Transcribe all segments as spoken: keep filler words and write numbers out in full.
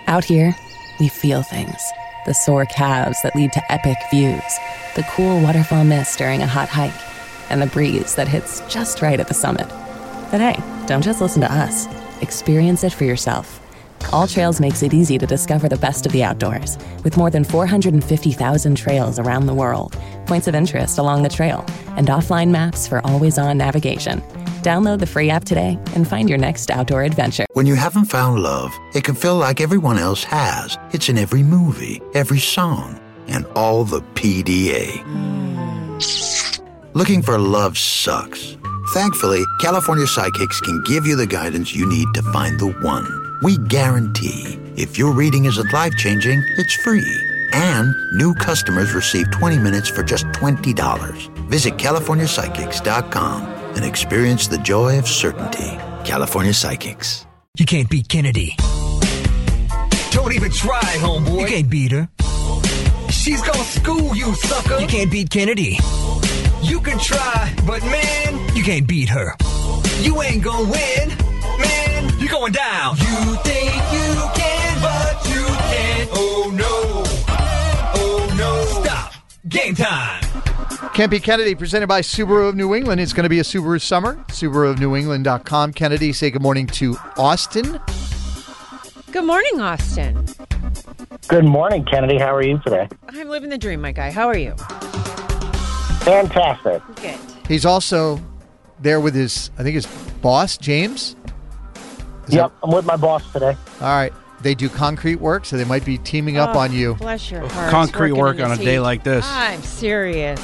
Out here, we feel things. The sore calves that lead to epic views, the cool waterfall mist during a hot hike, and the breeze that hits just right at the summit. But hey, don't just listen to us. Experience it for yourself. All Trails makes it easy to discover the best of the outdoors, with more than four hundred fifty thousand trails around the world, points of interest along the trail, and offline maps for always-on navigation. Download the free app today and find your next outdoor adventure. When you haven't found love, it can feel like everyone else has. It's in every movie, every song, and all the P D A. Mm. Looking for love sucks. Thankfully, California Psychics can give you the guidance you need to find the one. We guarantee if your reading isn't life-changing, it's free. And new customers receive twenty minutes for just twenty dollars. Visit California Psychics dot com and experience the joy of certainty. California Psychics. You can't beat Kennedy. Don't even try, homeboy. You can't beat her. She's gonna school you, sucker. You can't beat Kennedy. You can try, but man, you can't beat her. You ain't gonna win. Man, you're going down. You think you can, but you can't. Oh no. Oh no. Stop. Game time. Can't Beat Kennedy, presented by Subaru of New England. It's going to be a Subaru summer. Subaru of New England dot com. Kennedy, say good morning to Austin. Good morning, Austin. Good morning, Kennedy. How are you today? I'm living the dream, my guy. How are you? Fantastic. Good. He's also there with his, I think his boss, James. Is yep, that... I'm with my boss today. All right. They do concrete work, so they might be teaming up oh, on you. Bless your heart. Concrete work on a day like this. I'm serious.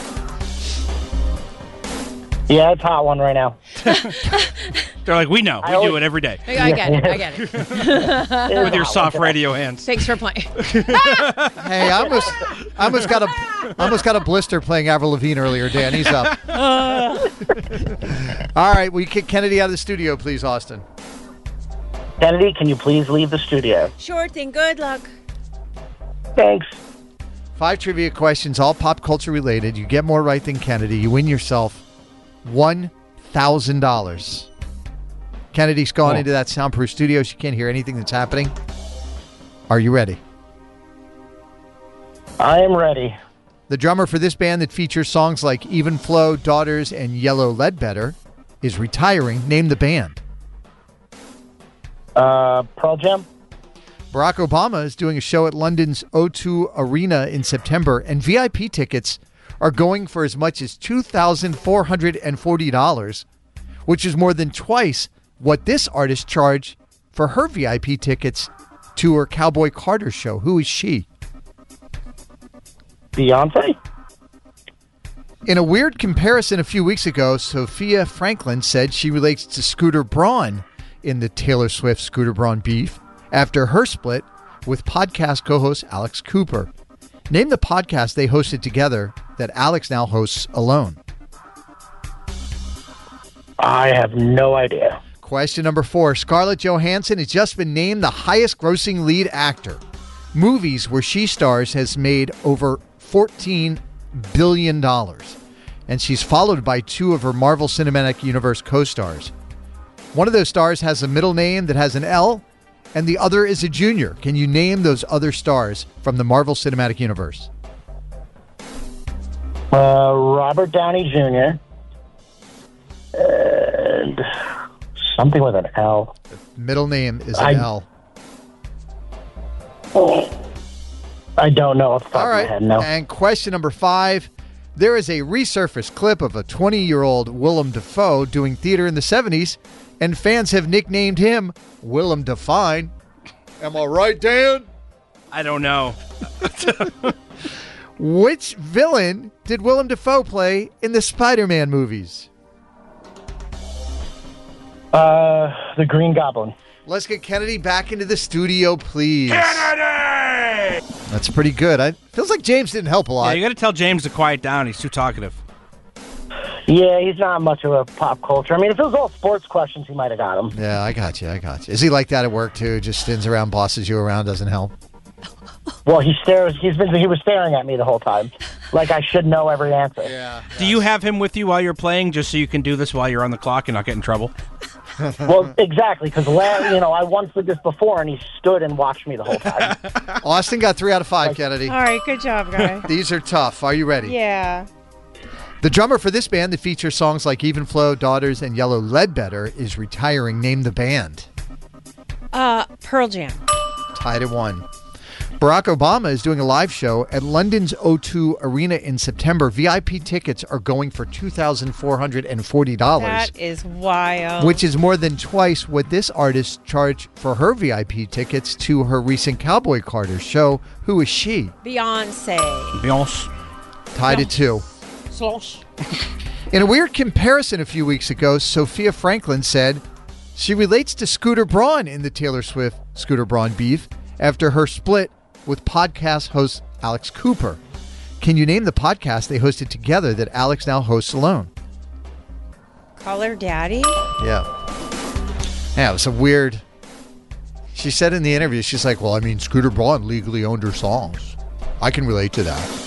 Yeah, it's a hot one right now. They're like, we know. We always, do it every day. I, I get it. I get it. With your soft radio hands. Thanks for playing. Hey, I almost, I almost got a, I almost got a blister playing Avril Lavigne earlier, Dan. He's up. Uh. All right, will you kick Kennedy out of the studio, please, Austin? Kennedy, can you please leave the studio? Sure thing. Good luck. Thanks. Five trivia questions, all pop culture related. You get more right than Kennedy. You win yourself one thousand dollars. Kennedy's gone oh. into that soundproof studio. She can't hear anything that's happening. Are you ready? I am ready. The drummer for this band that features songs like Even Flow, Daughters, and Yellow Ledbetter is retiring. Name the band. Uh, Pearl Jam. Barack Obama is doing a show at London's O two Arena in September, and V I P tickets are going for as much as two thousand four hundred forty dollars, which is more than twice what this artist charged for her V I P tickets to her Cowboy Carter show. Who is she? Beyonce. In a weird comparison a few weeks ago, Sophia Franklin said she relates to Scooter Braun in the Taylor Swift Scooter Braun beef after her split with podcast co-host Alex Cooper. Name the podcast they hosted together that Alex now hosts alone. I have no idea. Question number four. Scarlett Johansson has just been named the highest grossing lead actor. Movies where she stars has made over fourteen billion dollars. And she's followed by two of her Marvel Cinematic Universe co-stars. One of those stars has a middle name that has an L, and the other is a junior. Can you name those other stars from the Marvel Cinematic Universe? Uh, Robert Downey Junior And something with an L. The middle name is an I, L. Oh, I don't know off the top All right. of my head, no. And question number five. There is a resurfaced clip of a twenty-year-old Willem Dafoe doing theater in the seventies, and fans have nicknamed him Willem Define. Am I right, Dan? I don't know. Which villain did Willem Dafoe play in the Spider-Man movies? Uh, the Green Goblin. Let's get Kennedy back into the studio, please. Kennedy! That's pretty good. I feels like James didn't help a lot. Yeah, you got to tell James to quiet down. He's too talkative. Yeah, he's not much of a pop culture. I mean, if it was all sports questions, he might have got him. Yeah, I got you. I got you. Is he like that at work, too? Just stands around, bosses you around, doesn't help? Well, he stares. He's been. He was staring at me the whole time, like I should know every answer. Yeah. Do you have him with you while you're playing, just so you can do this while you're on the clock and not get in trouble? Well, exactly, because you know I once did this before, and he stood and watched me the whole time. Austin got three out of five, Kennedy. All right, good job, guy. These are tough. Are you ready? Yeah. The drummer for this band that features songs like Even Flow, Daughters, and Yellow Ledbetter is retiring. Name the band. Uh, Pearl Jam. Tied at one. Barack Obama is doing a live show at London's O two Arena in September. V I P tickets are going for two thousand four hundred forty dollars. That is wild. Which is more than twice what this artist charged for her V I P tickets to her recent Cowboy Carter show. Who is she? Beyonce. Beyonce. Tied at two. Slosh. In a weird comparison a few weeks ago, Sophia Franklin said she relates to Scooter Braun in the Taylor Swift Scooter Braun beef after her split with podcast host Alex Cooper. Can you name the podcast they hosted together that Alex now hosts alone? Call her daddy? Yeah. Yeah, it was a weird... She said in the interview, she's like, well, I mean, Scooter Braun legally owned her songs. I can relate to that.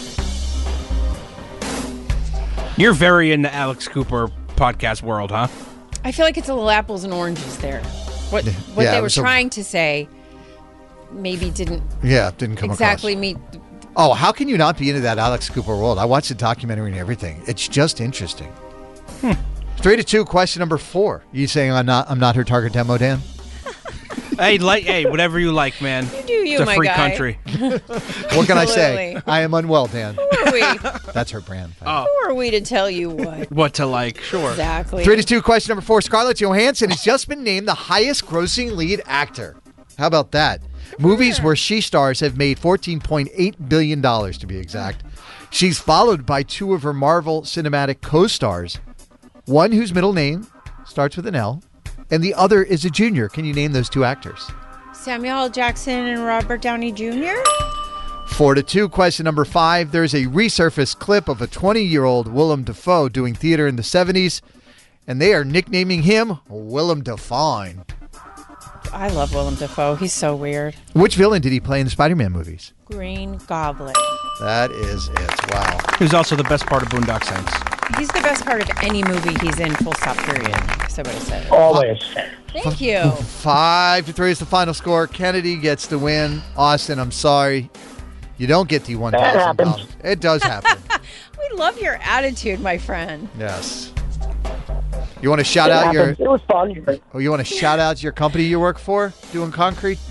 You're very in the Alex Cooper podcast world, huh? I feel like it's a little apples and oranges there. What what Yeah, it they were was a- trying to say maybe didn't Yeah, it didn't come exactly across. meet. Oh, how can you not be into that Alex Cooper world? I watched the documentary and everything. It's just interesting. Hmm. Three to two, question number four. You saying I'm not I'm not her target demo, Dan? Hey, like, hey, whatever you like, man. You do you, It's a my free guy. country. What can I say? Absolutely. I am unwell, Dan. Who are we? That's her brand. Oh, Who are we to tell you what? what to like? Sure. Exactly. Three to two, question number four. Scarlett Johansson has just been named the highest grossing lead actor. How about that? Movies where she stars have made fourteen point eight billion dollars to be exact. She's followed by two of her Marvel Cinematic co-stars. One whose middle name starts with an L, and the other is a junior. Can you name those two actors? Samuel L. Jackson and Robert Downey Junior? Four to two, question number five. There's a resurfaced clip of a twenty-year-old Willem Dafoe doing theater in the seventies, and they are nicknaming him Willem Define. I love Willem Dafoe. He's so weird. Which villain did he play in the Spider-Man movies? Green Goblin. That is it. Wow. Who's also the best part of Boondock Saints. He's the best part of any movie he's in, full stop, period. Somebody said it. Always. Thank you. Five to three is the final score. Kennedy gets the win. Austin, I'm sorry. You don't get the one thousand dollars. happens. It does happen. We love your attitude, my friend. Yes. You want to shout It out your happens. It was fun. oh, you want to shout out your company you work for doing concrete?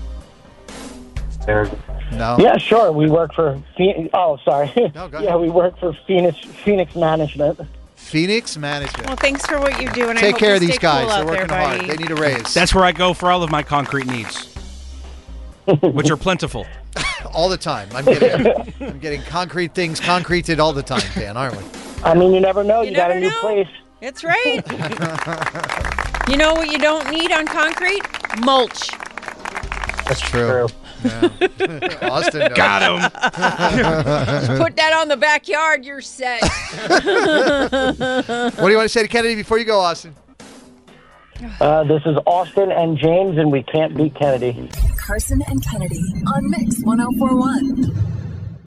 No. Yeah, sure. We work for. Phe- oh, sorry. No, go yeah, ahead. we work for Phoenix Phoenix Management. Phoenix Management. Well, thanks for what you do, and I Take hope care you of these stay guys. Cool They're out working there, hard. buddy. They need a raise. That's where I go for all of my concrete needs, which are plentiful. all the time. I'm getting I'm getting concrete things concreted all the time, Dan, aren't we? I mean, you never know. You You, got never a new know. place. That's right. You know what you don't need on concrete? Mulch. That's true. Yeah. Austin knows. Got him. Put that on the backyard, you're set. What do you want to say to Kennedy before you go, Austin? Uh, this is Austin and James, and we can't beat Kennedy. Carson and Kennedy on Mix one oh four one.